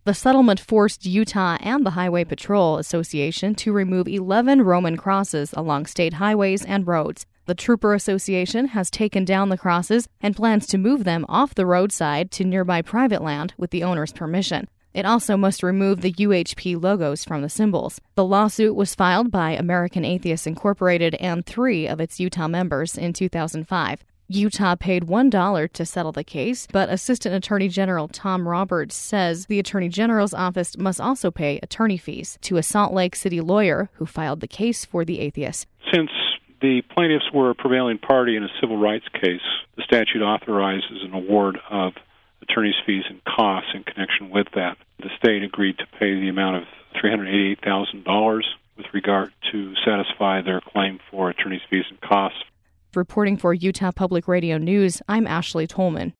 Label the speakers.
Speaker 1: The settlement forced Utah and the Highway Patrol Association to remove 11 Roman crosses along state highways and roads. The Trooper Association has taken down the crosses and plans to move them off the roadside to nearby private land with the owner's permission. It also must remove the UHP logos from the symbols. The lawsuit was filed by American Atheists Incorporated and 3 of its Utah members in 2005. Utah paid $1 to settle the case, but Assistant Attorney General Tom Roberts says the Attorney General's office must also pay attorney fees to a Salt Lake City lawyer who filed the case for the atheists.
Speaker 2: Since the plaintiffs were a prevailing party in a civil rights case, the statute authorizes an award of attorney's fees and costs in connection with that. The state agreed to pay the amount of $388,000 with regard to satisfy their claim for attorney's fees and costs.
Speaker 1: Reporting for Utah Public Radio News, I'm Ashley Tolman.